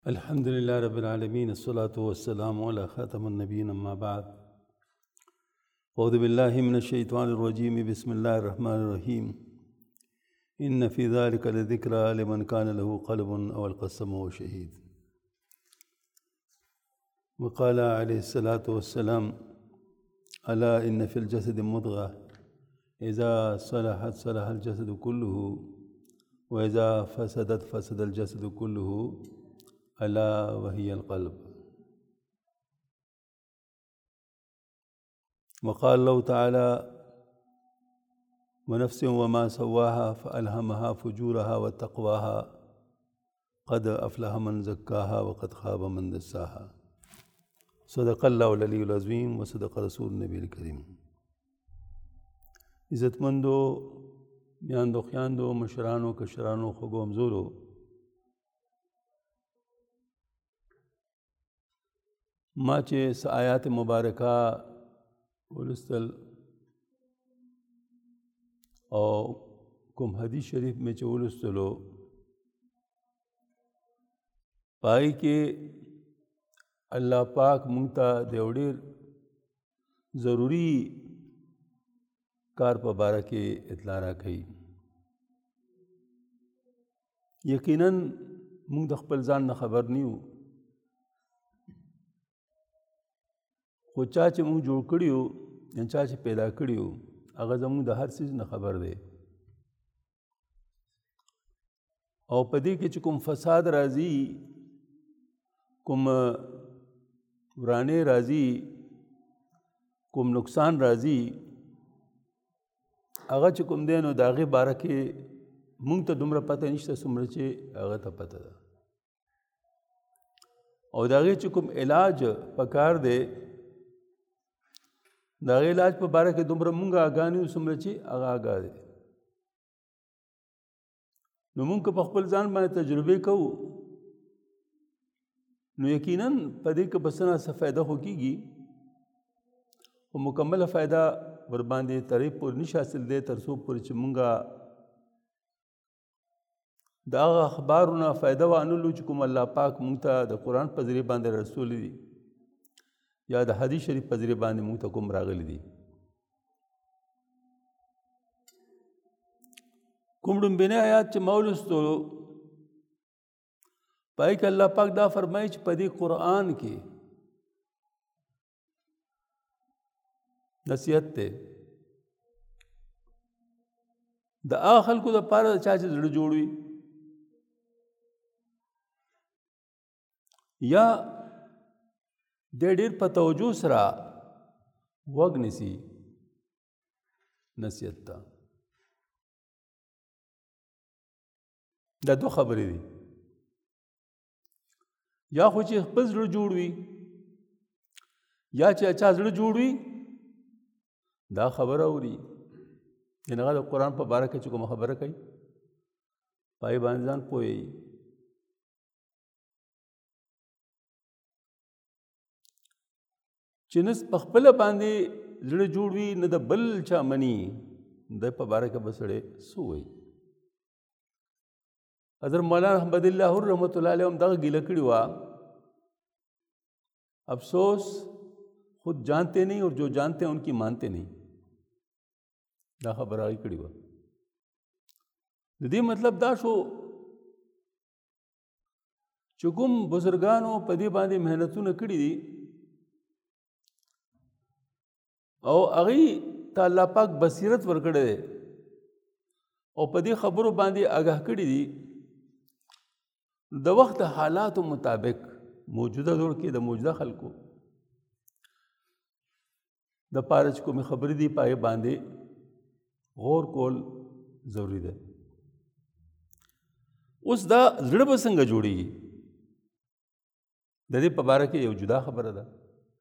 الحمد لله رب العالمين الصلاة والسلام على خاتم النبيين أما بعد أعوذ بالله من الشيطان الرجيم بسم الله الرحمن الرحيم إن في ذلك لذكرى لمن كان له قلب أو ألقى السمع شهيد. وقال عليه الصلاة والسلام ألا إن في الجسد مضغة إذا صلحت صلح الجسد كله وإذا فسدت فسد الجسد كله ألا وهي القلب. وقال الله تعالى ونفس وما سواها فألهمها فجورها وتقواها قد أفلح من زكاها وقد خاب من دساها. صدق الله العلی العظیم وصدق رسول النبی الکریم. عزتمندو میاندو خیاندو مشرانو کشرانو خوږو همزولو، ما چې څه آیات مبارکه ولوستل او کوم حدیث شریف مې چې ولوستلو پای کې الله پاک مونږ ته د یو ډېر ضروري کار په باره کې اطلاع راکوي. یقیناً مونږ د خپل ځان نه خبر نه یو، خو چا چې مونږ جوړ کړي یو یا چا چې پیدا کړي یو هغه زمونږ د هر څیز نه خبر دی. او په دې کې چې کوم فساد راځي، کوم ورانې راځي، کوم نقصان راځي، هغه چې کوم دی نو د هغې باره کې مونږ ته دومره پته نشته څومره چې هغه ته پته ده. او د هغې چې کوم علاج پکار دی د هغې علاج په باره کې دومره مونږ آګاه نه یو څومره چې هغه آګاه دی. نو مونږ که په خپل ځان باندې تجربې کوو نو یقیناً په دې کې به څه نه څه فایده خو کېږي، خو مکمله فایده ورباندې تر هغې پورې نشي حاصل دی تر څو پورې چې مونږ د هغه اخبارو نه فایده وانلو چې کوم الله پاک مونږ ته د قرآن په ذریعه باندې رسولی دي یا د حدیث شریف په ذریعه باندې مونږ ته کوم راغلی دي. کوم ډومبنی آیات چې ما ولوستلو پای کې الله پاک دا فرمایي چې په دې قرآن کې نصیحت دی د هغه خلکو دپاره چا چې زړه جوړ وي یا د ډېر په توجه سره غوږ نیسي نصیحت ته. دا دو خبرې دي، یا خو چې خپل زړه جوړ وي یا چې چا زړه جوړ وي دا خبره اوري، یعنې هغه د قرآن په باره کې چې کومه خبره کوي پای باندې ځان پوهوي. چې نه په خپله باندې زړه جوړ وي نه د بل چا مني د په باره کې به سړی څه وایي. حضرت مولانا احمد الله رحمت الله علیه هم دغه ګیله کړې وه، افسوس خود جانتے نہیں اور جو جانتے ہیں ان کی مانتے نہیں. دا خبره هغې کړې وه. د دې مطلب دا شو چې کوم بزرګانو په دې باندې محنتونه کړي دي او هغې ته الله پاک بصیرت ورکړی دی او په دې خبرو باندې آګاه کړي دي د وخت حالاتو مطابق موجوده دور کې د موجوده خلکو د پاره چې کومې خبرې دي په هغې باندې غور کول ضروري ده. اوس دا زړه به څنګه جوړېږي د دې په باره کې یو جدا خبره ده،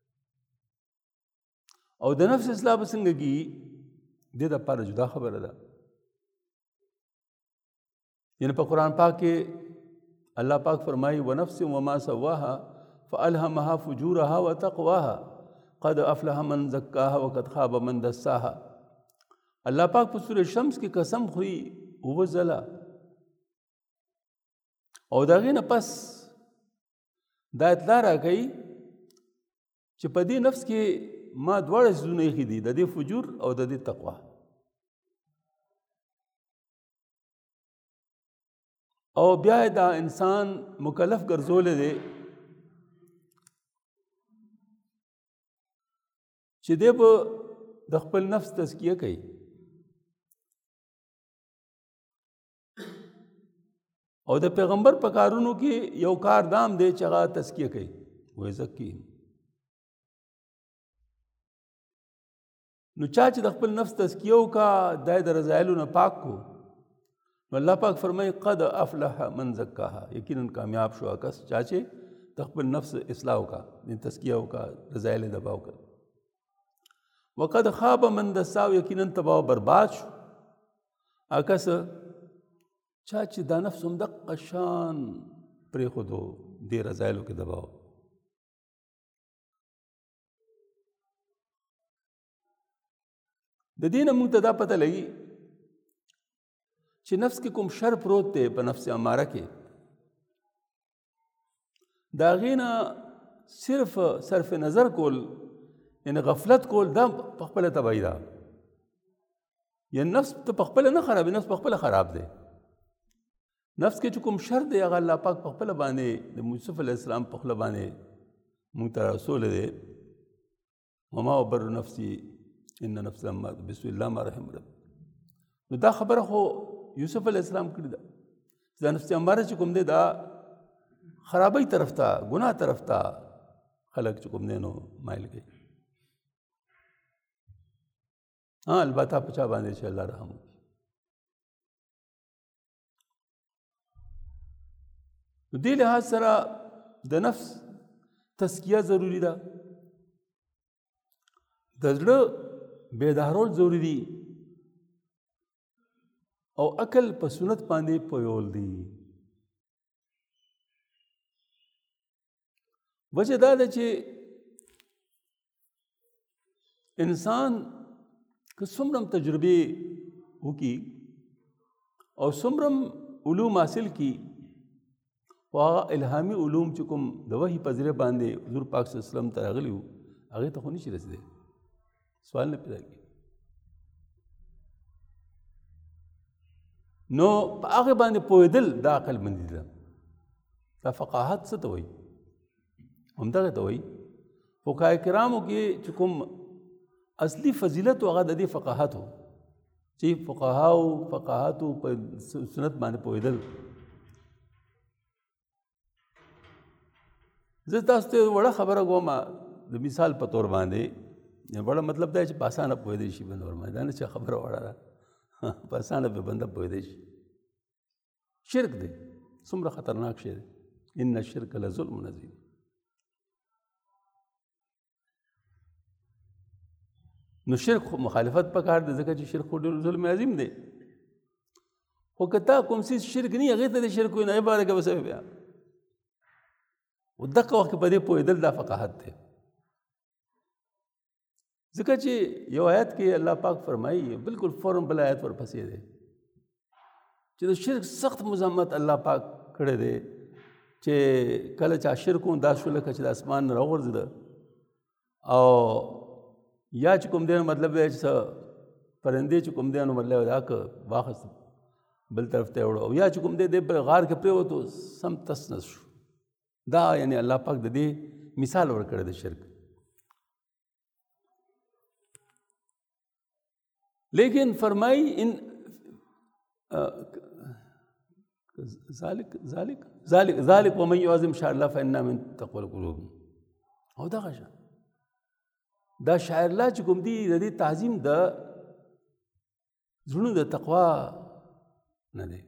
او د نفس اصلاح به څنګه کېږي د دې دپاره جدا خبره ده. یعنې په قرآن پاک کې الله پاک فرمایي ونفس وما سواها فألهمها فجورها وتقواها قد افلح من زکاها وقد خاب من دساها. الله پاک په سورة شمس کې قسم خوري 9 ځله او د هغې نه پس دا اطلاع راکوي چې په دې نفس کې ما دواړه څیزونه ایښي دي، د دې فجور او د دې تقوا. او بیا دا انسان مکلف ګرځولی دی چې دی به د خپل نفس تزکیه کوي. او د پیغمبر په کارونو کې یو کار دام دی چې هغه تزکیه کوي، ویزکي. نو چا چې د خپل نفس تزکیه وکړه، دا یې د رذایلو نه پاک کو، نو الله پاک فرمایي قد افلح من زکاها، یقیناً کامیاب شو کس چا چې د خپل نفس اصلاح وکړه، تزکیه وکړه، رذایل یې دبا وکړه. وقد خاب من دساو، یقیناً تباہ و برباد شو کس چا چې دا نفس همدغه شان پرېښودو، دې رذایلو کې دباو. د دې نه موږ ته دا پته لګي چې نفس کې کوم شر پروت دی په نفس اماره کې، د هغې نه صرف نظر کول، یعنی غفلت کول، دا په خپله تباهي ده. یعنی نفس ته په خپله نه خرابي، نفس په خپله خراب دی. نفس کې چې کوم شر دی هغه الله پاک په خپله باندې د یوسف علیه السلام په خپله باندې موږ ته رسولی دی. وما ابر نفسي ان نفس لما بسم الله ما رحم رب. نو دا خبره خو یوسف علیه السلام کړې ده چې دا نفس اماره چې کوم دی دا خرابۍ طرف ته، ګناه طرف ته خلک چې کوم دی نو مایل کوي. البته په چا باندې چې الله رحم وکړي. نو دې لحاظ سره د نفس تزکیه ضروري ده، د زړه بیدارول ضروري دي، او عقل په سنت باندې پویول دي. وجه دا ده چې انسان که څومره تجربې وکړي او څومره علوم حاصل کړي، خو هغه الهامي علوم چې کوم د وحي په ذریعه باندې حضور پاک صلی الله علیه وسلم ته راغلي وو، هغې ته خو نشي رسېدی. سوال نه پیدا کېږي. نو په هغې باندې پوهېدل دا عقلمندي ده. دا فقاهت څه ته وایي؟ همدغې ته وایي. فقهای کرامو کې چې کوم اصلي فضیلت هغه د دې فقاهت و چې فقاهاتو په سنت باندې پوهېدل. زه تاسو ته وړه خبره کوم د مثال په طور باندې. وړه مطلب دا چې په اسانه پوهېدی شي بنده ورمایي، دا نه چې خبره وړه ده، په اسانه به بنده پوهېدی شي. شرک دی څومره خطرناک شی دی. ان الشرک لظلم عظیم. نو شرک خو مخالفت پکار دی، ځکه چې شرک خو ډېر ظلم عظیم دی. خو که تا کوم څیز شرک نه وي هغې ته د شرک وایي، نو هغې باره کې به څه وي بیا؟ و دغه وخت کې په دې پوهېدل دا فقاهت دی. ځکه چې یو آیت کې الله پاک فرمایي، بالکل فوراً بل آیت ورپسې دی چې د شرک سخت مذمت الله پاک کړی دی، چې کله چا شرک و دا شو لکه چې د اسمان نه راوغورځېده، او یا چې کوم دی نو مطلب دی چې پرندې چې کوم دی نو مطلب دا که واخست بل طرف ته وړو، او یا چې کوم دی دی په غار کې پرېوتو سم تس نس شو. دا یعنی الله پاک د دې مثال ورکړی د شرک. لیکن فرمائی ان ذالک ومن یعظم شعائر الله فإنها من تقوى القلوب. او دغه شان دا شاعر الله چې کوم دی د دې تعظیم د زړونو د تقوا نه دی.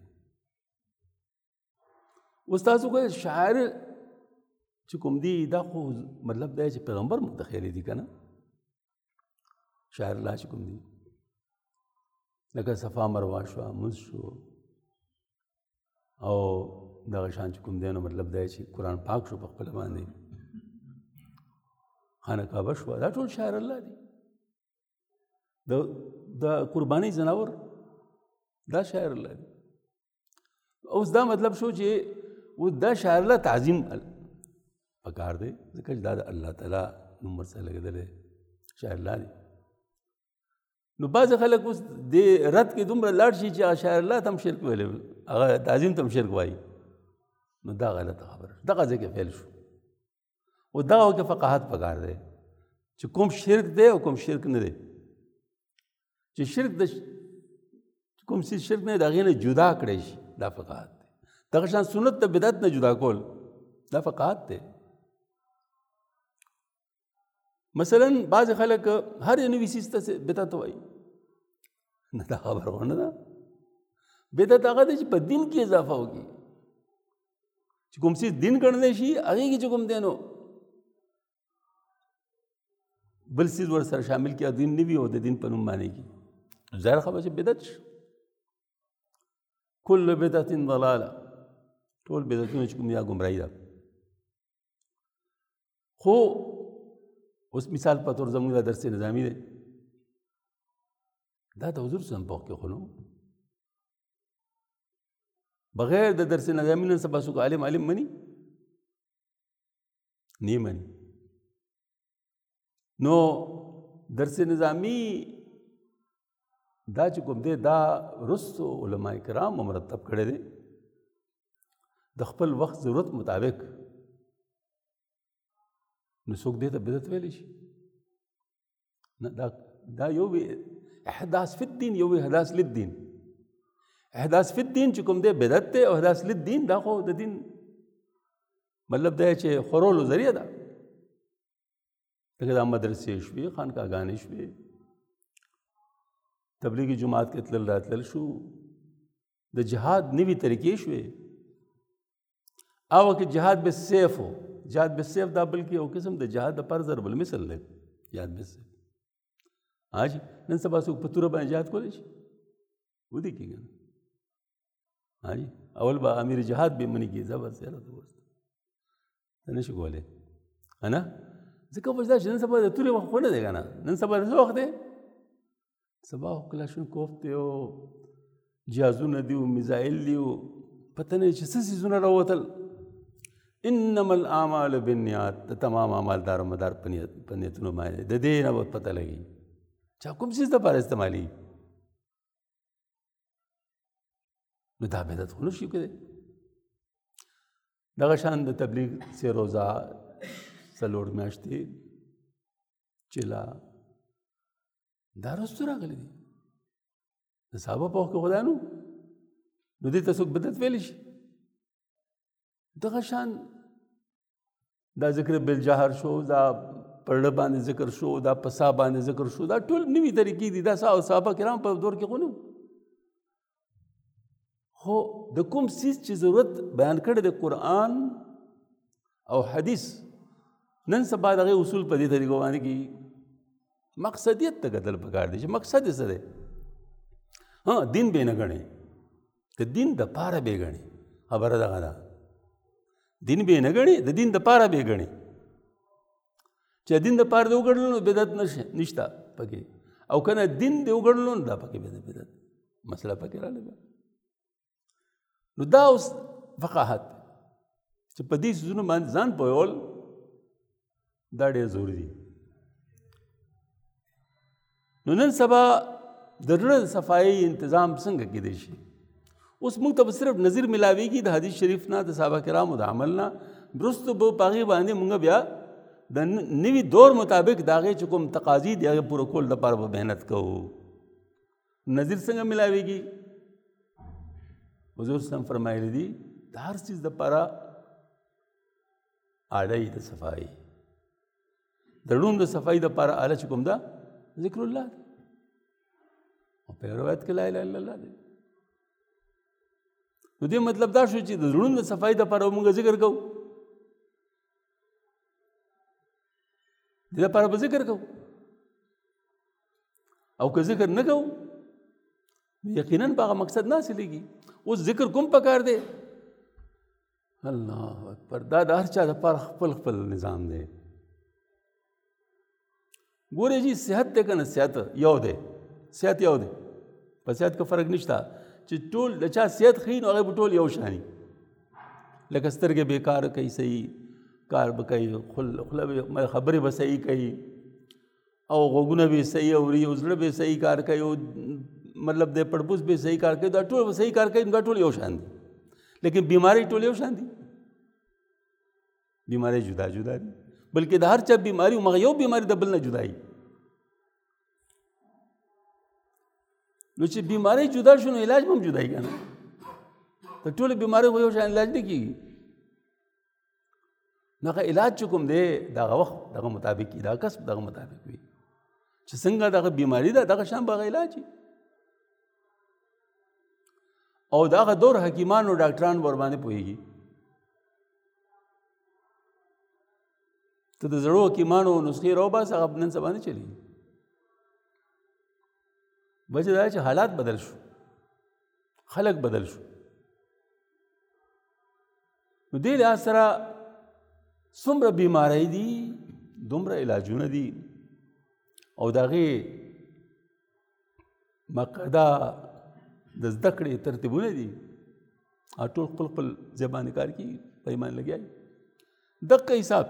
اوس تاسو کوئ شاعر چې کوم دی دا خو مطلب دی چې پیغمبر متخیلی دی که نه. شاعر الله چې کوم دی لکه صفا مروه شوه، مز شو، او دغه شان چې کوم دی نو مطلب دی چې قرآن پاک شو په خپله باندې، خانه کعبه شوه، دا ټول شاعر الله دی. د قربانۍ ځناور دا شاعر الله دی. اوس دا مطلب شو چې اوس دا شاعر الله تعظیم پکار دی ځکه چې دا د الله تعالی نوم ورسره لګېدلی شاعر الله دی. نو بعضې خلک اوس دې رد کې دومره لاړ شي چې هغه شاعر الله ته هم شرک ویلی، هغه تعظیم ته هم شرک وایي. نو دا غلطه خبره دغه ځای کې فیل شو. او دغه کې فقاهت پکار دی چې کوم شرک دی او کوم شرک نه دی. چې شرک د کوم څه شرک نه د هغې نه جدا کړی شي، دا فقاهت دی. دغه شان سنت د بدعت نه جدا کول دا فقاهت دی. مثلا بعضې خلک هر یو نوي څیز ته بدعت وایي، نه دا خبره خو نه ده. بدعت هغه دی چې په دین کې اضافه وکړي، چې کوم څیز دین ګڼلی شي هغې کې چې کوم دی نو بل څیز ورسره شامل کړي، دین نه وي او د دین په نوم باندې کړي، ظاهر خبره چې بدعت شي. کل بدعت ضلاله، ټول بدعتونه چې کوم یا ګمراهي ده. خو اوس مثال په طور زموږ دا درس نظامي دی، دا د حضور صلی الله علیه وسلم په وخت کې خو نو بغیر د درس نظامي نن سبا څوک عالم مني نه مني. نو درس نظامي دا چې کوم دی دا رستو علماء کرام مرتب کړی دی د خپل وخت ضرورت مطابق. نو څوک دې ته بدعت ویلی شي؟ نه، دا یو احداث فی الدین، یو احداث للدین. احداث فی الدین چې کوم دی بدعت دی، او احداث للدین دا خو د دین مطلب دی چې خورولو ذریعه ده. لکه دا مدرسې شوې، خانقاهګانې شوې، تبلیغي جماعت کې تلل راتلل شو، د جهاد نوي طریقې شوې. او که جهاد بالسیف ہو، جهاد بالسیف دا بلکې یو قسم د جهاد لپاره ضرب المثل دی. جهاد بالسیف ها جي نن سبا څوک په توره باندې جهاد کولی شي؟ ودې کېږي ها جي اول به امیر جهاد به منې کېږي، زبر سره ته نه شي کولی نه، ځکه وجدا چې نن سبا د تورې وخت خو نه دی که نه. نن سبا د څه وخت دی؟ سبا خو کلاشینکوف دی او جهازونه دي او میزایل دي او پته نه چې څه څیزونه راوتل. انما الاعمال بالنیات، د تمام اعمال دار و مدار په نیتونو باندې، د دې نه به پته لګي چې کوم څیز دپاره استعمالي. نو دا بدعت خو نه شي کېدی. دغه شان د تبلیغ سه روزه څلور میاشتې چلا دا رستو راغلی دي د صحابه په وخت کې خدای نو دې ته څوک بدعت ویلی شي؟ دغه شان دا ذکر بالجهر شو، دا پړه باندې ذکر شو، دا پسا باندې ذکر شو، دا ټول نوي طریقې دي. دا صحابه کرام په دور کې خو نه. خو د کوم څیز چې ضرورت بیان کړی د قرآن او حدیث، نن سبا دغه اصول په دې طریقو باندې کې مقصدیت ته کتل پکار دی چې مقصد یې څه دی. دین به نه ګڼې، که دین د پاره به ګڼې، خبره دغه ده. دین به نه ګڼې، د دین د پاره به ګڼې. چې دین د پاره د وګڼلو نو بدعت نشته پکې، او که نه دین د وګڼلو نو دا پکې بدعت مسله پکې راغله. نو دا اوس فقاهت چې په دې څیزونو باندې ځان پوهول دا ډېر ضروري دي. نو نن سبا د زړه صفایي تنظیم څنګه کېدی شي؟ اوس موږ ته صرف نظر ملاویږي د حدیث شریف نه، د صحابه کرامو د عمل نه. وروسته به په هغې باندې موږ بیا د نوي دور مطابق د هغې چې کوم تقاضي دي هغې پوره کولو لپاره به محنت کوو. نظر څنګه ملاویږي؟ حضور صلی الله علیه وسلم فرمایلی دي د هر څیز دپاره آله د صفایي، د روم د صفایي دپاره آله چې کوم ده ذکر الله دی، او په روایت کې لا اله الا الله دی. نو دې مطلب دا شو چې د زړونو د صفایي دپاره موږ ذکر کوو، دې دپاره به ذکر کوو. او که ذکر نه کوو یقیناً په هغه مقصد نه حاصلېږي. اوس ذکر کوم پکار دی؟ الله اکبر، دا د هر چا دپاره خپل خپل نظام دی. ګورې جي صحت دی که نه صحت یو دی، صحت یو دی، په صحت کې فرق نشته چې ټول د چا صحت ښه وي نو هغه به ټول یو شاني. لکه سترګې بیکاره کوي صحیح، کار به کوي، خوله به خبرې به صحیح کوي او غوږونه به صحیح اوري او زړه به صحیح کار کوي او مطلب د پړپوس به صحیح کار کوي، دا ټول به صحیح کار کوي، دا ټول یو شان دي. لیکن بیماری ټول یو شان دي، بیماری جدا جدا دي، بلکې د هر چا بیماری مغه یو بیماری د بل نه جدا دي. نو چې بیماری جدا شو نو علاج هم جدا کېږي. د ټولو بیماری خو یو شان علاج نه کېږي. نو هغه علاج چې کوم دی دغه وخت دغه مطابق وي، دغه کسب دغه مطابق وي چې څنګه دغه بیماری ده دغه شان به هغه علاج وي. او دغه دور حکیمان او ډاکټران ورباندې پوهېږي. ته د زړو حکیمانو نسخې راوباسه، هغه نن سبا نه چلېږي. وجه دا چې حالات بدل شو، خلق بدل شو. نو دې لحاظ سره څومره بیماری دي دومره علاجونه دي او د هغې مقعده د زده کړې ترتیبونه دي. ټول خپل خپل ځای باندې کار کېږي، په ایمان لګیا دي. دقه حساب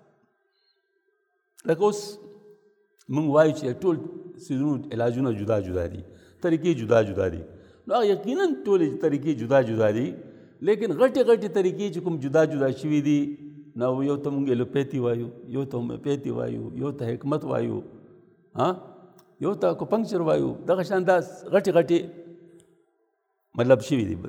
لکه اوس موږ وایو چې ټول سیزونو علاجونه جدا جدا دي، طریقې جدا جدا دي. نو هغه یقیناً ټولې طریقې جدا جدا دي، لیکن غټې غټې طریقې چې کوم جدا جدا شوي دي، نو یو ته موږ ایلوپیتي وایو، یو ته هومیوپیتي وایو، یو ته حکمت وایو، یو ته اکوپنکچر وایو. دغه شان دا غټې غټې مطلب شوي دي.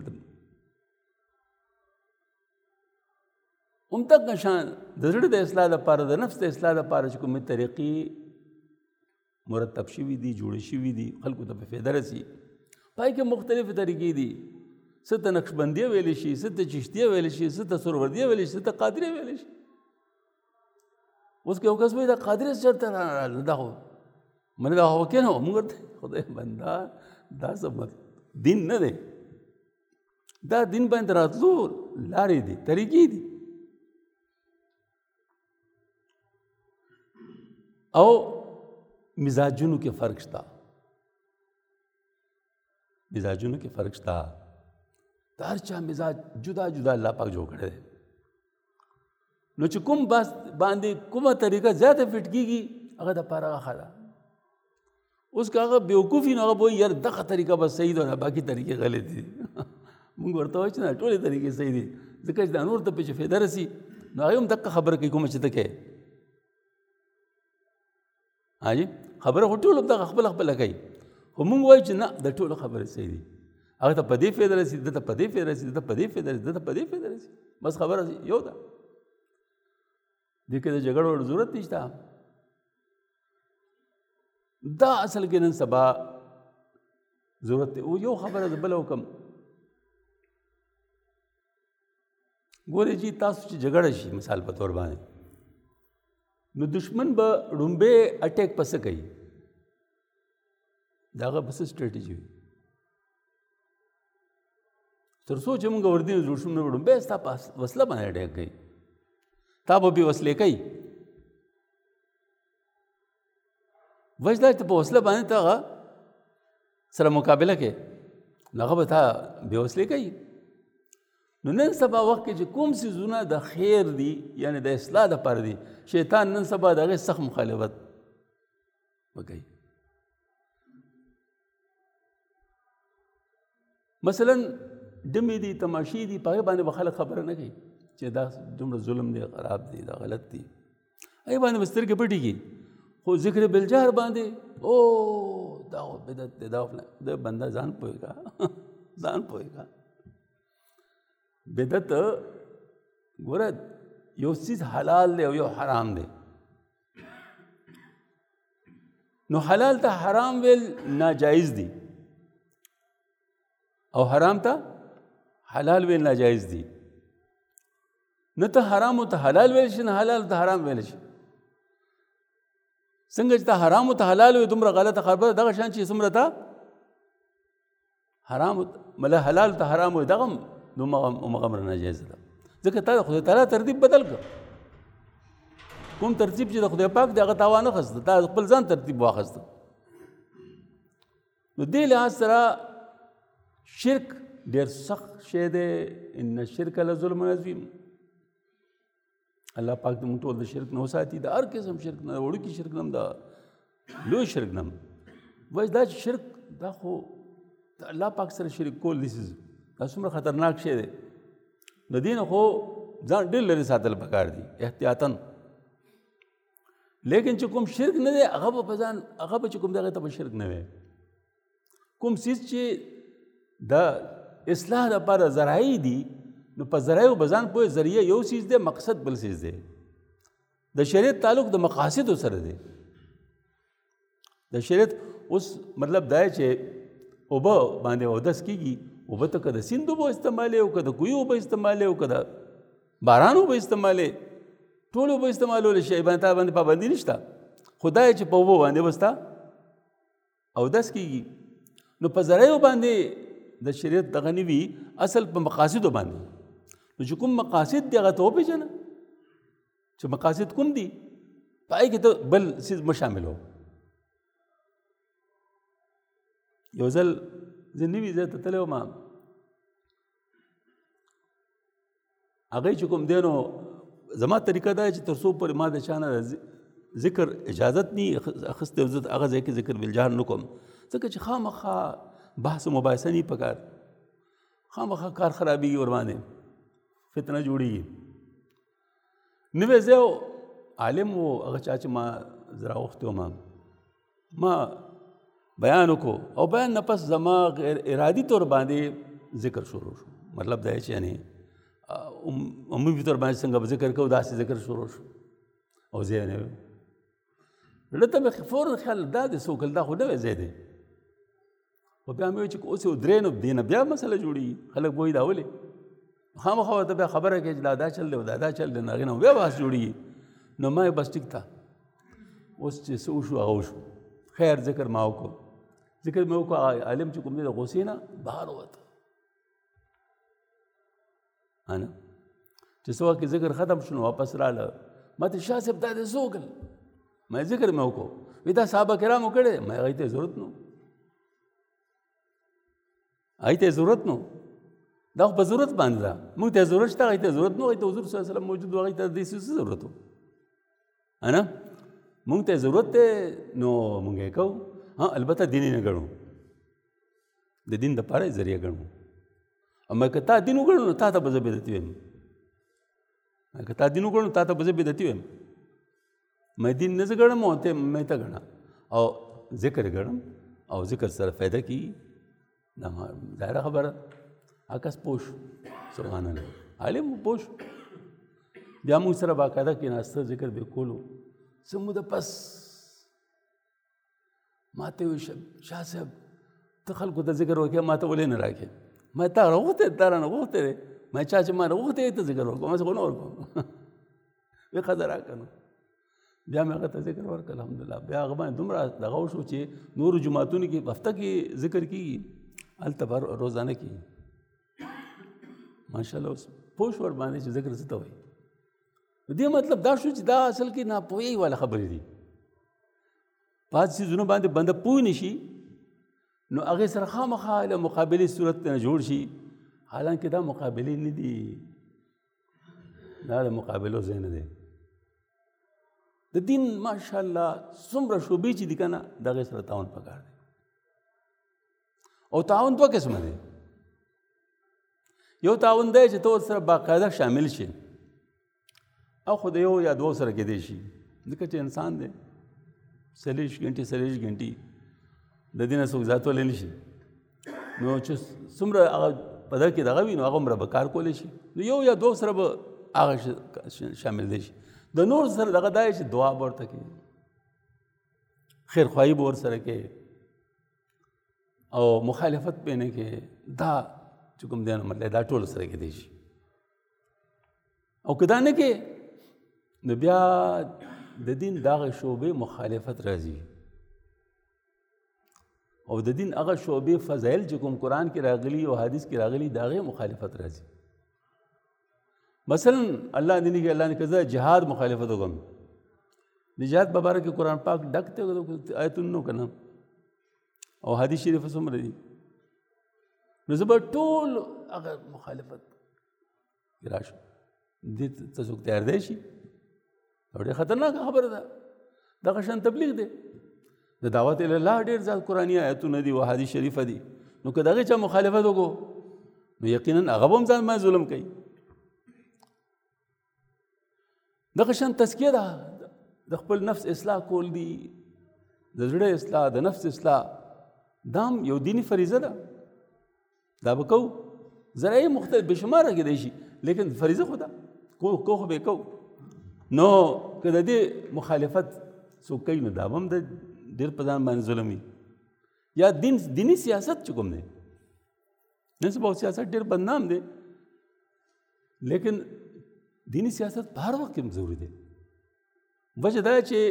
همدغه شان د زړه د اصلاح لپاره، د نفس د اصلاح لپاره چې کومې طریقې مرتب شوي دي، جوړې شوي دي، خلکو ته په فایده رسي. پای کې مختلفې طریقې دي. څه ته نقشبندیه ویلی شي، څه ته چشتیه ویلی شي، څه ته سروردیه ویلی شي، څه ته قادریه ویلی شي. اوس که یو کس وایي دا قادریه څه چېرته راغله، دا خو منې دا خو کې نه وه. موږ ورته خدای بنده دا څه دین نه دی، دا دین باندې راتلو لارې دي، طریقې دي. او مزاجونو کې فرق شته، مزاجونو کې فرق شته. د هر چا مزاج جدا جدا الله پاک جوړ کړی دی. نو چې کوم باندې کومه طریقه زیاته فټ کېږي هغه دپاره هغه ښه ده. اوس که هغه بېوقوف وي نو هغه به وایي یار دغه طریقه به صحیح ده، باقي طریقې غلطې دي. موږ ورته وایو چې نه ټولې طریقې صحیح دي، ځکه چې دا نور ته پې چې فایده رسي نو هغې هم دقه خبره کوي کومه چې ته کوې. حاجي خبره خو ټول دغه خپله خپله کوي، خو موږ وایو چې نه د ټولو خبرې صحیح دي. هغه ته په دې فایده رسي، ده ته په دې فایده رسي، ده ته په دې فایده رسي، ده ته په دې فایده رسي. بس خبره یو ده. دې کې د جګړو ضرورت نشته. دا اصل کې نن سبا ضرورت دی. او یو خبره زه بله وکړم، ګورئ جي تاسو چې جګړه شي مثال په طور باندې، نو دشمن به ړومبې اټیک په څه کوي؟ د هغه په څه سټریټجي وي؟ تر څو چې موږ وردي نو دشمن به ړومبې ستا په وسله باندې اټیک کوي، تا به بې وسلې کوي. وجه دا چې په وسله باندې ته هغه سره مقابله کوي، نو هغه به تا بې وسلې کوي. نو نن سبا وخت کې چې کوم څیزونه د خیر دي یعنی د اصلاح دپاره دي، شیطان نن سبا د هغې سخت مخالفت وکوي. مثلا ډمې دي، تماشې دي، په هغې باندې به خلک خبره نه کوي چې دا دومره ظلم دی، خراب دی، دا غلط دی. هغې باندې به سترګې پټې کړي، خو ذکر بالجهر باندې او دا بدعت دی، دا د بنده ځان پوهېږه، ځان پوهېږه. بدعت ګوره یو څیز حلال دی او یو حرام دی. نو حلال ته حرام ویل ناجایز دی او حرام ته حلال ویل ناجایز دی. نه ته حرام ته حلال ویل شي، نه حلال ته حرام ویل شي. څنګه چې ته حرام ته حلال وي دومره غلطه خبره، دغه شان چې څومره ته حرام مله حلال ته حرام وي دغه همغه ناجایزه ده. ځکه تا د خدای تعالی ترتیب بدل کړ. کوم ترتیب چې د خدای پاک دی هغه تا وانه خسته، تا خپل ځان ترتیب واخسته. نو دې لحاظ سره شرک ډېر سخت شی دی. ان الشرک لظلم عظیم. الله پاک دې موږ ټول د شرک نه وساتي، د هر قسم شرک نه، د وړوکي شرک نه هم، د لوی شرک نه هم. وایي دا چې شرک دا خو د الله پاک سره شرک کول دا څومره خطرناک شی دی، د دې نه خو ځان ډېر لرې ساتل پکار دي احتیاطاً. لیکن چې کوم شرک نه دی هغه به په ځان هغه به چې کوم دی هغې ته به شرک نه وي. کوم څیز چې د اصلاح دپاره ذرایع دي نو په ذرایعو به ځان پوهې، ذریعه یو څیز دی، مقصد بل څیز دی. د شریعت تعلق د مقاصدو سره دی. د شریعت اوس مطلب دا چې اوبه باندې اودس کېږي، اوبه ته که د سیند اوبه استعمالې او که د کوی اوبه استعمالې او که د باران اوبه استعمالې، ټول اوبه استعمالولی شي، باندې تا باندې پابندي نشته. خو دا چې په اوبو باندې به ستا اودس کېږي. نو په ذرایعو باندې د شریعت دغه نه وي، اصل په مقاصدو باندې. نو چې کوم مقاصد دي هغه ته وپېژنه چې مقاصد کوم دي، په هغې کې ته بل څیز مه شاملو. یو ځل زه نوي ځای ته تللی وم، هغوی چې کوم دی نو زما طریقه دا چې تر څو پورې ما د چا نه ذکر اجازت نه اخیستی، زه هغه ځای کې ذکر بالجهر نه کوم، ځکه چې خامخا بحث و مباحثه نه پکار، خامخا کار خرابېږي، ورباندې فتنه جوړېږي. نوی ځای عالم و، هغه چا چې ما زه راوښتی وم، ما بیان وکړو او بیان نه پس زما غیر ارادي طور باندې ذکر شروع شو. مطلب دا چې یعنې عمومي طور باندې څنګه به ذکر کوو داسې ذکر شروع شو او ځای نه وي. زړه ته مې فوراً خیال دا دی څوک دا خو نوی ځای دی. خو بیا مې وایي چې اوس یې ودرې نو دې نه بیا مسله جوړېږي، خلک به وایي دا ولې خامخا ورته بیا خبره کوي چې دا چل دی او دا چل دی، نو هغې نه بیا بحث جوړېږي. نو ما یې بس ټیک ده، اوس چې څه وشو هغه وشو. خیر ذکر ما وکړو، ذکر مې وکړو، عالم چې کوم دی د غوسې نه بهر ووته. نه چې څه وخت کې ذکر ختم شو نو واپس راله، ما ته شاه صاحب دا دې څه وکړل؟ ما ذکر مې وکړو، وایي دا صحابه کرامو کړی، ما هغې ته ضرورت نو، هغې ته ضرورت نو، دا خو په ضرورت باندې ده، موږ ته ضرورت شته، هغې ته ضرورت نو، هغې ته حضور صلی الله علیه وسلم موجود و، هغې ته دې څه ضرورت و؟ نه موږ ته ضرورت دی نو موږ یې کوو. البته دیني نه ګڼو، د دین دپاره یې ذریعه ګڼو. اما که تا دین وګڼو نو تا ته به زه بدعتي وایم، که تا دین وګڼو تا ته به زه بدعتي وایم. مې دین نه زه ګڼم او ته مې ته ګڼه، او ذکر ګڼم او ذکر سره فایده کېږي، دا ظاهره خبره. عکس پوه شو، سبحان الله، عالم پوه شو. بیا موږ سره باقاعده کېناسته، ذکر به کولو. څه موده پس ما ته وایي شاه صاحب ته خلکو ته ذکر وکړې، ما ته ولې نه راکړې؟ ما تا راغوښتی تا رانه غوښتی دی، ما چا چې ما نه غوښتی ته ذکر ورکړو، ما څه خو نه ورکړو. وایي ښه ده راکړه. نو بیا مې هغه ته ذکر ورکړ، الحمدلله. بیا هغه باندې دومره دغه وشو چې نورو جوماتونو کې په هفته کې ذکر کېږي، هلته به روزانه کېږي. ماشاءالله اوس پوه شو ورباندې چې ذکر څه ته وایي. دې مطلب دا شو چې دا اصل کې ناپوهۍ والا خبرې دي. بعض څیزونو باندې بنده پوه نه شي نو هغې سره خامخا له مقابلې صورت نه جوړ شي، حالانکه دا مقابلې نه دي، دا د مقابلو ځای نه دی. د دین ماشاءالله څومره شعبې چې دي که نه، د هغې سره تعاون پکار دی. او تعاون دوه قسمه دی. یو تعاون دی چې ته ورسره باقاعده شامل شي، او خو د یو یا دوه سره کېدی شي، ځکه چې انسان دی 40 غنټې 40 غنټې د دې نه څوک زیاتولی نه شي. نو چې څومره هغه په ده کې دغه وي نو هغه عمره به کار کولی شي. نو یو یا دوه سره به هغه شامل دی شي. د نور سره دغه دا چې دعا به ورته کوي، خیرخواهي به ورسره کوي، او مخالفت پې نه کوي. دا چې کوم دی نو مطلب دا ټول سره کېدی شي. او که دا نه کوي نو بیا د دین دغه شعبې مخالفت راځي، او د دین هغه شعبې فضایل چې کوم قرآن کې راغلي او حدیث کې راغلي د هغې مخالفت راځي. مثلا الله دې کې الله نه کړه جهاد مخالفت وکړم، د جهاد په باره کې قرآن پاک ډک دی آیتونو که نه، او حدیث شریف څومره دي. نو زه به ټول هغه مخالفت کې راشم. دې ته څوک تیار دی شي؟ ډېر خطرناکه خبره ده. دغه شان تبلیغ دی، د دعوت الله ډېر زیات قرآني آیتونه دي او حدیث شریفه دي. نو که د هغې چا مخالفت وکړو نو یقینا هغه به هم ځان باندې ظلم کوي. دغه شان تزکیه ده، د خپل نفس اصلاح کول دي، د زړه اصلاح، د نفس اصلاح، دا هم یو دینی فریضه ده. دا به کوو، ذرایع مختلف بې شماره کېدای شي، لیکن فریضه خو ده، کو خو به یې کوو. نو که د دې مخالفت څوک کوي نو دا به هم د ډېر په ځان باندې ظلم وي. یا دینی سیاست چې کوم دی، نن سبا سیاست ډېر بدنام دی، لیکن دینی سیاست په هر وخت کې هم ضروري دی. وجه دا چې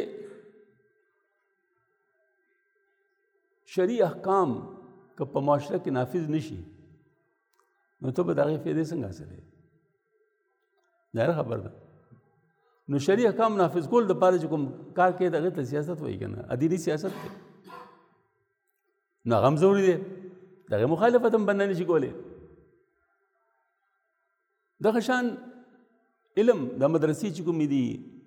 شرعي احکام که په معاشره کې نافذ نشي نو ته به د هغې فایدې څنګه حاصلې؟ ظاهره خبره ده. نو شرعي احکام نافذ کول دپاره چې کوم کار کوي د هغې ته سیاست وایي که نه، دیني سیاست دی، نو هغه هم ضروري دی. د هغې مخالفت هم بنده نشي کولی. دغه شان علم د مدرسې چې کومې دي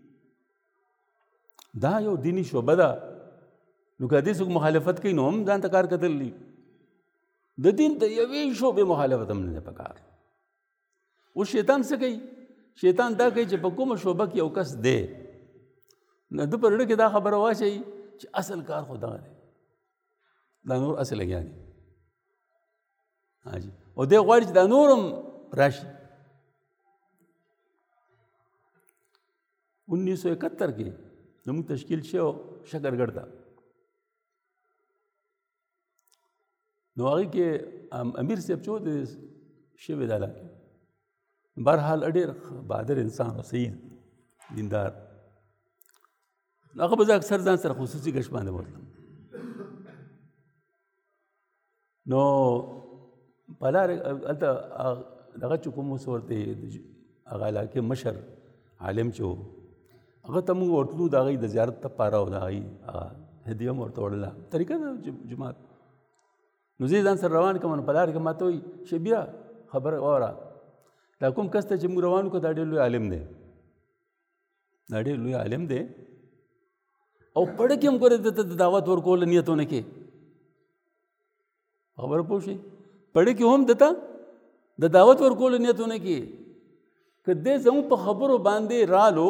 دا یو دینی شعبه ده. نو که دې څوک مخالفت کوي نو هم ځان ته کار کتل دي. د دین د یوې شعبې مخالفت هم نه دی پکار. اوس شیطان څه کوي؟ شیطان دا کوي چې په کومه شعبه کې یو کس دی نو ده په زړه کې دا خبره واچوي چې اصل کار خو دغه دی، دا نور اصل لګیا دي. او دی غواړي چې دا نور هم راشي. 1971 کې زموږ تشکیل شوی شکرګړ ته، نو هغې کې امیر صاحب چې و د شوی دا علاقې، بهرحال ډېر بهادر انسان او صحیح دیندار، هغه به زه اکثر ځان سره خصوصي ګشت باندې بوتلم. نو په لارې هلته دغه چې کوم اوس ورته هغه علاقې مشر عالم چې و هغه ته موږ ورتلو د هغې د زیارت لپاره او د هغې هدیه هم ورته وړله، طریقه ده جومات. نو زه ځان سره روان کړم، نو په لارې کې ما ته وایي شبیره خبره واوره، دا کوم کس ته چې موږ روان وکړو دا ډېر لوی عالم دی، دا ډېر لوی عالم دی او پړه کې هم ګورې ده ته د دعوت ورکولو نیت ونه کې. خبره پوه شئ؟ پړه کې هم دته د دعوت ورکولو نیت ونه کې. که دې زموږ په خبرو باندې رالو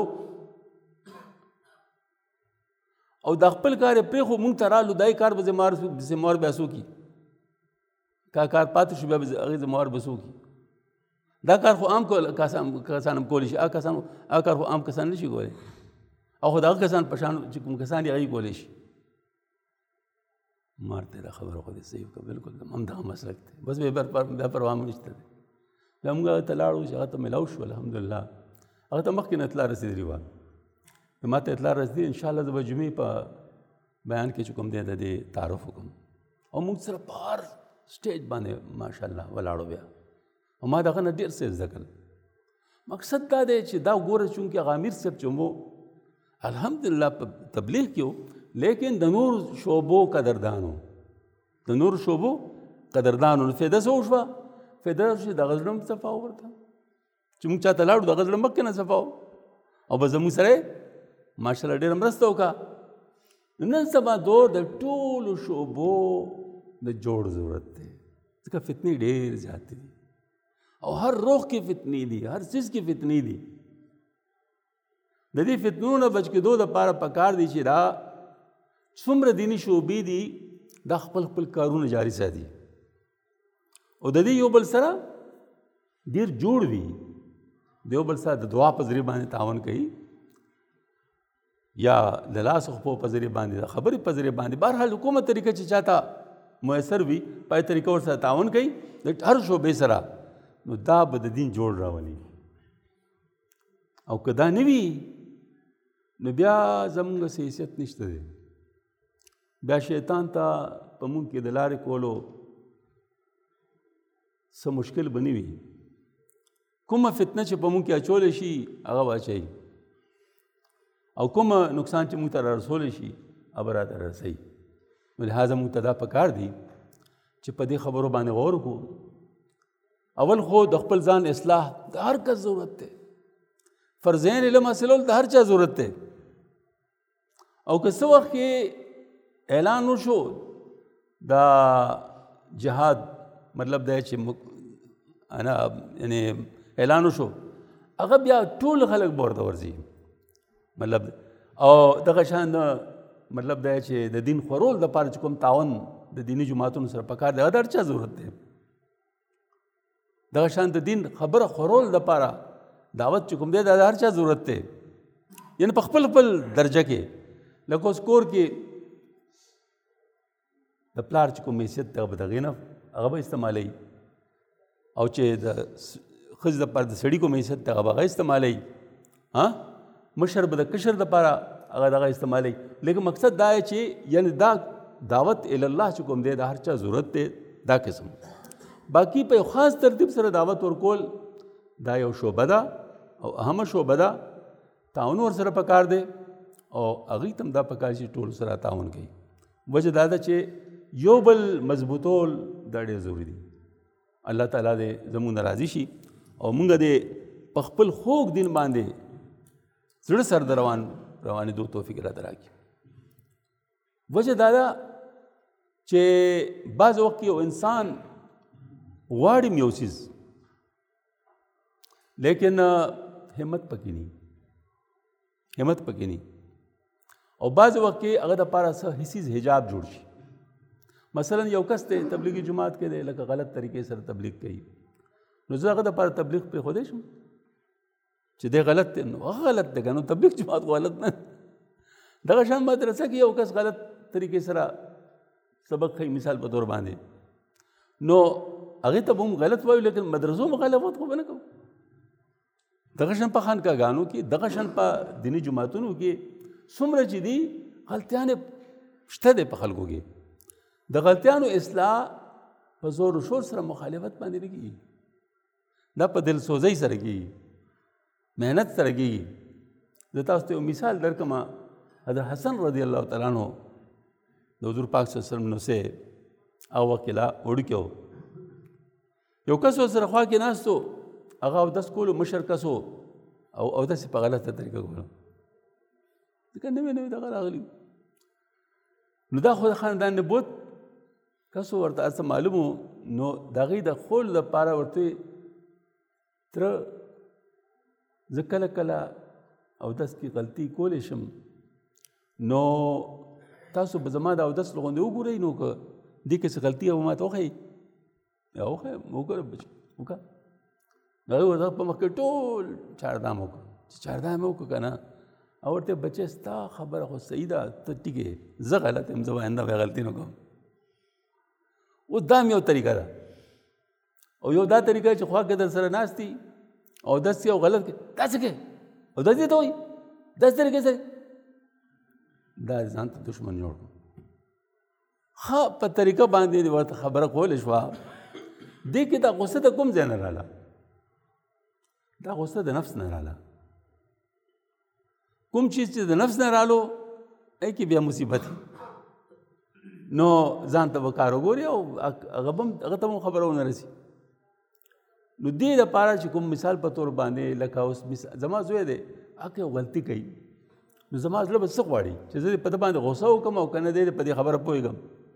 او دا خپل کار یې پرېښو موږ ته رالو، دا یې کار به ذموار بیا څوکي؟ کا کار پاتې شو بیا به هغې ذموار به څوکي؟ دا کار خو عام کسان هم کولی شي، هغه کار خو عام کسان نه شي کولی، او خو د هغه کسان په شان چې کوم کسان یې هغې کولی شي. مارته دا خبره خو دې صحیح وکړه، بلکل همدغه مسلک دی، بس بیا پروا مو نشته دی. بیا موږ هغه ته لاړو چې هغه ته میلاو شو، الحمدلله هغه ته مخکې نه اطلاع رسېدلې وه. ما ته اطلاع رسېدلې انشاءالله زه به جمعې په بیان کې چې کوم دی د دې تعارف وکړم، او موږ سره په هر سټیج باندې ماشاءالله ولاړو بیا، او ما دغه نه ډېر څه زده کړل. مقصد دا دی چې دا ګوره چونکې هغه امیر صاحب چې مو الحمدلله په تبلیغ کې و، لیکن د نور شعبو قدردانو، د نور شعبو قدردانو. نو فایده څه وشوه؟ فایده دا چې دغه زړه هم صفا و ورته چې موږ چاته لاړو دغه زړه مخکې نه صفا و، او به زموږ سره ماشاءالله ډېره مرسته وکړه. نن سبا دور د ټولو شعبو د جوړ ضرورت دی، ځکه فتنې ډېر زیاتې دي او هر روح کې فتنې دي، هر څیز کې فتنې دي. د دې فتنو نه بچ کېدو دپاره پکار دي چې دا څومره دیني شعبې دي دا خپل خپل کارونه جاري ساتي او د دې یو بل سره ډېر جوړ وي، د یو بل سره د دعا په ذریعه باندې تعاون کوي یا د لاس خپو په ذریعه باندې، د خبرې په ذریعه باندې، بهرحال کومه طریقه چې چاته میسر وي په دې طریقه ورسره تعاون کوي د هر شعبې سره، نو دا به د دین جوړ راولي. او که دا نه وي نو بیا زموږ حیثیت نشته دی، بیا شیطان ته په موږ کې د لارې کولو څه مشکل به نه وي. کومه فتنه چې په موږ کې اچولی شي هغه به اچوي، او کومه نقصان چې موږ ته را رسولی شي هغه به راته رسوي. نو لہذا موږ ته دا پکار دي چې په دې خبرو باندې غور وکړو. اول خو د خپل ځان اصلاح د هر کس ضرورت دی، فرضین علم حاصلول د هر چا ضرورت دی. او که څه وخت کې اعلان وشو دا جهاد مطلب دی چې انا یعنی اعلان وشو هغه بیا ټول خلک به ورته ورځي مطلب او دغه شان مطلب دی چې د دین خورول دپاره چې کوم تعاون د دیني جماعتونو سره پکار دی هغه د هر چا ضرورت دی دغه شان د دین خبره خورول دپاره دعوت چې کوم دی د هر چا ضرورت دی یعنی په خپل خپل درجه کې لکه اوس کور کې د پلار چې کوم حیثیت دی هغه به د هغې نه هغه به استعمالوي او چې د ښځې دپاره د سړي کوم حیثیت دی هغه به هغه استعمالوي مشر به د کشر دپاره هغه دغه استعمالوي لیکن مقصد دا دی چې یعنی دا دعوت الله چې کوم دی د هر چا ضرورت دی دا قسم باقي په یو خاص ترتیب سره دعوت ورکول دا یو شعبه ده او اهمه شعبه ده تعاون ورسره پکار دی او هغوی ته هم دا پکار چې ټول سره تعاون کوي وجه دا ده چې یو بل مضبوطول دا ډېر ضروري دي الله تعالی دې زموږ نه راضي شي او موږ دې په خپل خوږ دین باندې زړه سر د روانېدو توفیق راته راکړي وجه دا ده چې بعض وخت کې یو انسان غواړي یو څیز لیکن همت پکې نه او بعض وخت کې هغه دپاره څه حسیز حجاب جوړ شي مثلا یو کس دی تبلیغي جماعت کې دی لکه غلط طریقې سره تبلیغ کوي نو زه هغه دپاره تبلیغ پرېښودی شم چې دی غلط دی نو هغه غلط دی که نو تبلیغ جماعت خو غلط نه دغه شان مدرسه کې یو کس غلط طریقې سره سبق ښیي مثال په طور باندې نو هغې ته به هم غلط وایو لیکن مدرسو مخالفت خو به نه کوو دغه شان په خانقاګانو کې دغه شان په دیني جماعتونو کې څومره چې دي غلطیانې شته دی په خلکو کې د غلطیانو اصلاح په زور و شور سره مخالفت باندې نه کېږي دا په دلسوزۍ سره کېږي محنت سره کېږي زه تاسو ته یو مثال درکړم حضرت حسن رضی الله تعالی عنہ د حضور پاک صلی الله علیه وسلم نوسې هغه وخت کې لا وړوکی و یو کس ورسره خوا کې ناست و هغه اودس کولو مشر کس و او اودس یې په غلطه طریقه کولو ځکه نوی نوی دغه راغلي نو دا خو د خاندان نبوت کس و ورته هر څه معلوم و نو د هغې د خولو دپاره ورته تره زه کله کله اودس کې غلطي کولی شم نو تاسو به زما د اودس لغوندې وګورئ نو که دې کې څه غلطي به ماته وښیي یا وښیم وګوره بچ وکړه هغې ورته په مخ کې ټول چاردام وکړه چې چاردام یې وکړه که نه او ورته بچی ستا خبره خو صحیح ده ته ټیک زه غلط یم زه آینده به غلطي نه کوم اوس دا هم یو طریقه ده او یو دا طریقه چې خوا کې در سره ناست دي او دس او غلط کې دا څه کې او دس دې ته وایي دس طریقې سره دا ځان ته دشمن جوړ کړو ښه په طریقه باندې ورته خبره کولی شوه دې کې دا غصه د کوم ځای نه راله دا غصه د نفس نه راله کوم چیز چې د نفس نه رالو ای کې بیا مصیبت نو ځان ته به کار وګوري او هغه ته هم خبره ونه رسي نو دې دپاره چې کوم مثال په طور باندې لکه اوس زما زوی دی هغه یو غلطي کوي نو زما زړه به څه غواړي چې زه په ده باندې غوسه وکړم او که نه دی په دې خبره پوهېږم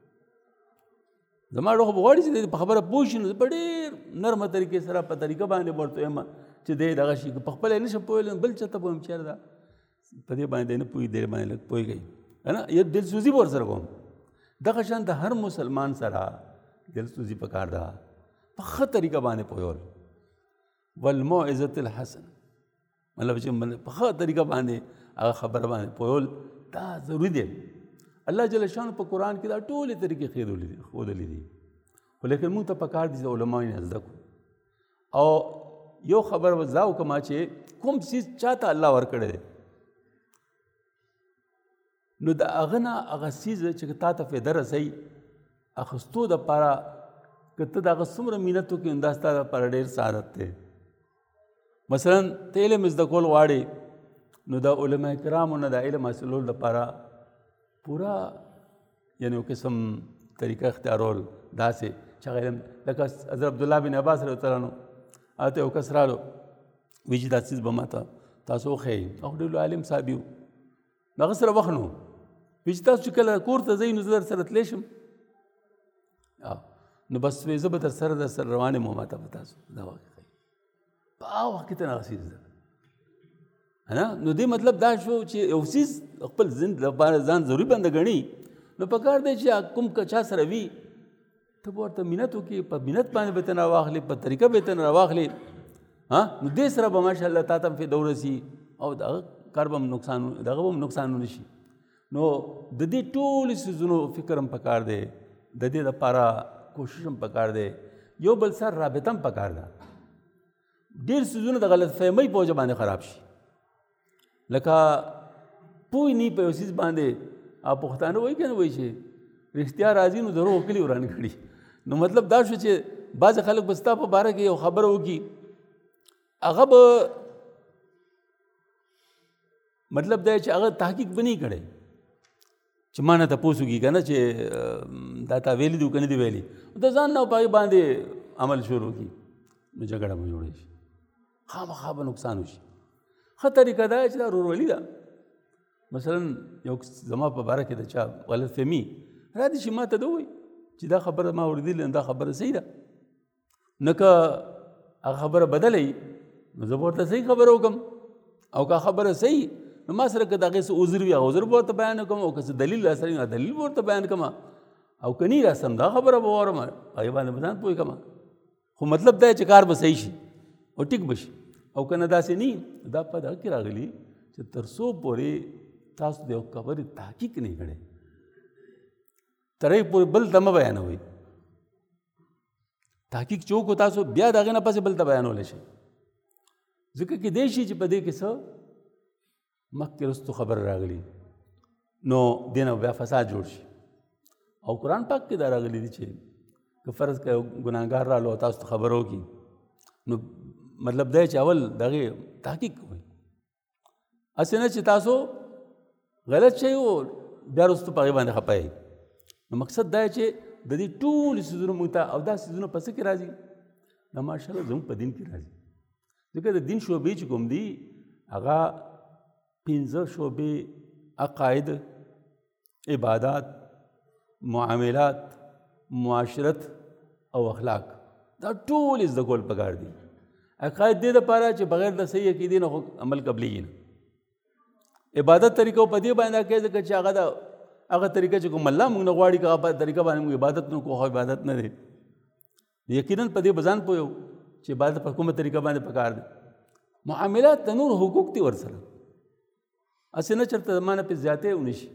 زما زړه خو به غواړي چې دی په خبره پوه شي نو په ډېر نرمه طریقې سره په طریقه باندې ورته وایم چې دی دغه شي په خپله یې نشم پوهېدلی بل چا ته به وایم چېرې ده په دې باندې نه پوهېږي دې باندې لږ پوهېږئ که نه یا دلسوزي به ورسره کوم دغه شان د هر مسلمان سره دلسوزي پکار ده په ښه طریقه باندې پوهول والموعظة الحسن مطلب چې په ښه طریقه باندې هغه خبره باندې پوهول دا ضروري دی الله جل شانو په قرآن کې دا ټولې طریقې ښودلې دي خو لیکن موږ ته پکار دي چې علماو نه زده کړو او یو خبر دا وکړم چې کوم څیز چاته الله ورکړی دی نو د هغه نه هغه څیز چې تا ته فایده رسوي اخیستو دپاره که ته د هغه څومره محنت وکړې نو دا ستا دپاره ډېر سعادت دی مثلا ته علم زده کول غواړې نو د علما کرامو نه د علم حاصلولو دپاره پورا یعنی یو قسم طریقه اختیارول داسې چې هغه علم لکه حضرت عبدالله بن عباس رضی الله عنه هلته یو کس رالو وایي چې دا څیز به ماته تاسو وښیئ هغه ډېر عالم صاحب یو هغه سره وخت نو چې تاسو چې کله کور ته ځئ نو زه در سره تلی شم نو بس وایي زه به در سره روان یم ما ته به تاسو دا واقع ښایي په هغه وخت کې ته هغه څیز ده نو دې مطلب دا شو چې یو څیز خپل لپاره ځان ضروري بنده ګڼي نو پکار دی چې کوم چا سره وي ته به ورته منت وکړي په منت باندې به ته نه راواخلې په طریقه به ته نه راواخلې نو دې سره به ماشاءالله تا ته هم فایده ورسي او دغه کار به هم نقصان ونه شي نو د دې ټولو څیزونو فکر هم پکار دی د دې دپاره کوشش هم پکار دی یو بل سره رابطه هم پکار ده ډېر څیزونه د غلط فهمۍ په وجه باندې خراب شي لکه پوه نه په یو څیز باندې پښتانه وایي که نه وایي چې رښتیا راځي نو دروغ کلي وران کړي نو مطلب دا شو چې بعضې خلک به ستا په باره کې یو خبره وکړي هغه به مطلب دا چې هغه تحقیق به نه کړی چې ما نه تپوس وکړي که نه چې دا تا ویلي دي که نه دي ویلي د ځان نه په هغې باندې عمل شروع کړي نو جګړه به جوړه شي خامخا به نقصان وشي ښه طریقه دا چې دا ورورولي ده مثلا یو زما په باره کې د چا غلط فهمي را دي چې ما ته ده ووایي چې دا خبره ما اورېدلې دا خبره صحیح ده نه که هغه خبره بدله وي نو زه به ورته صحیح خبره وکړم او که خبره صحیح نو ما سره که د هغې څه عذر وي هغه عذر به ورته بیان وکړم او که څه دلیل راسره وي دلیل به ورته بیان کړم او که نه راسم دا خبره به واورم هغې باندې به ځان پوه کړم خو مطلب دا چې کار به صحیح شي او ټیک به شي او که نه داسې نه دا په دغه کې راغلي چې تر څو پورې تاسو د یو خبرې تحقیق نه کړی تر هغې پورې بل ته مه بیانوئ تحقیق چې وکړو تاسو بیا د هغې نه پسې بل ته بیانولی شئ ځکه کیدای شي چې په دې کې څه مخکې رستو خبر راغلي نو دې نه بیا فساد جوړ شي او قرآن پاک کې دا راغلی دي چې که فرض که یو ګناهګار رالو او تاسو ته خبره وکړي نو مطلب دا چې اول د هغې تحقیق کوئ هسې نه چې تاسو غلط شئ او بیا وروسته په هغې باندې خفه یئ نو مقصد دا چې د دې ټولو څیزونو موږ ته او دا څیزونه په څه کې راځي دا ماشاءالله زموږ په دین کې راځي ځکه د دین شعبې چې کوم دي هغه 15 شعبې عقاید عبادات معاملات معاشرت او اخلاق دا ټول زده کول پکار دي عقاید دې دپاره چې بغیر د صحیح عقیدې نه عمل قبلیږي نه عبادت طریقه په دې باندې کوي ځکه چې هغه طریقه چې کوم الله موږ نه غواړي که هغه طریقه باندې موږ عبادت نه کوو عبادت نه دی یقینا په دې به ځان پوهیو چې عبادت په کومه طریقه باندې پکار دی معاملات د نور حقوق دي ورسره هسې نه چېرته زما نه پې زیاتی ونه شي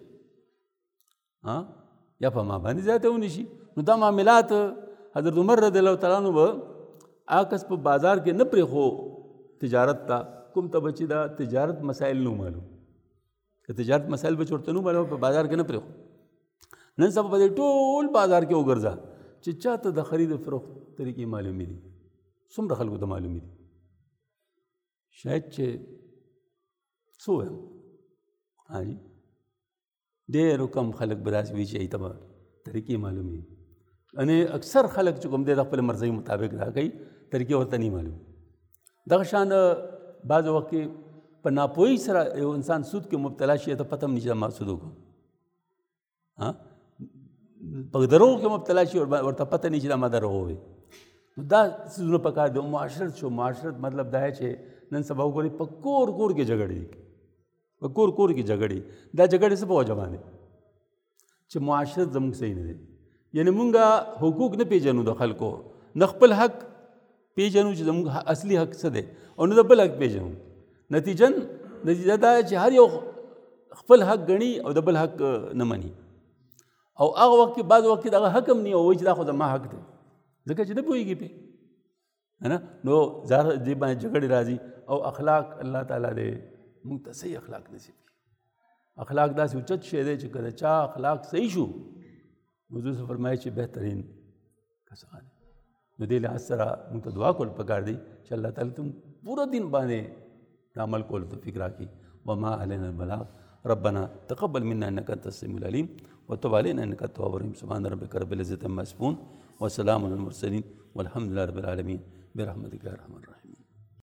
یا په ما باندې زیاتی ونه شي نو دا معاملات حضرت عمر رضی الله تعالی عنہ به هغه کس په بازار کې نه پرېښو تجارت ته کوم ته به چې دا تجارت مسایل نه معلوم که تجارت مسایل به ورته نه معلوم په بازار کې نه پرېښو نن سبا په دې ټول بازار کې وګرځه چې چاته د خرید و فروخت طریقې معلومې دي څومره خلکو ته معلومې دي شاید چې څه وایم جی ډېرو کم خلک به داسې وي چې هغې ته به طریقې معلومې دي یعنې اکثر خلک چې کوم دی د خپل مرضۍ مطابق دا کوي طریقې ورته نه معلوم دغه شان بعض وخت کې په ناپوهۍ سره یو انسان سود کې مبتلا شي ته پته هم نه چې ما سود وکړو په دروغو کې مبتلا شي ورته پته نه چې دا ما دروغ ووایي نو دا څیزونه پکار دي معاشرت شو معاشرت مطلب دا دی چې نن سبا وګورئ په کور کور کې جګړې دي په کور کور کې جګړې دا جګړې څه په وجه باندې چې معاشرت زموږ صحیح نه دی یعنې مونږ حقوق نه پېژنو د خلکو نه خپل حق پېژنو چې زموږ اصلي حق څه دی او نه د بل حق پېژنو نتیجه دا چې هر یو خپل حق ګڼي او د بل حق نه مني او هغه وخت کې بعض وخت کې دغه حق هم نه وایي چې دا خو زما حق دی ځکه چې نه پوهېږي پې نو دې باندې جګړې راځي او اخلاق الله تعالی دی موږ ته صحیح اخلاق نصیب کړي اخلاق داسې اوچت شی دی چې که د چا اخلاق صحیح شو حضور صلی فرمایي چې بهترین کسان نو دې لحاظ سره موږ ته دعا کول پکار دی چې الله تعالی ته پوره دین باندې عمل کولو توفیق راکړي وما علینا البلاغ ربنا تقبل منا انك انت السميع العليم وتب علينا انك التواب الرحيم سبحان ربك رب العزة عما يصفون وسلام على المرسلين والحمد لله رب العالمين برحمتك يا ارحم الراحمين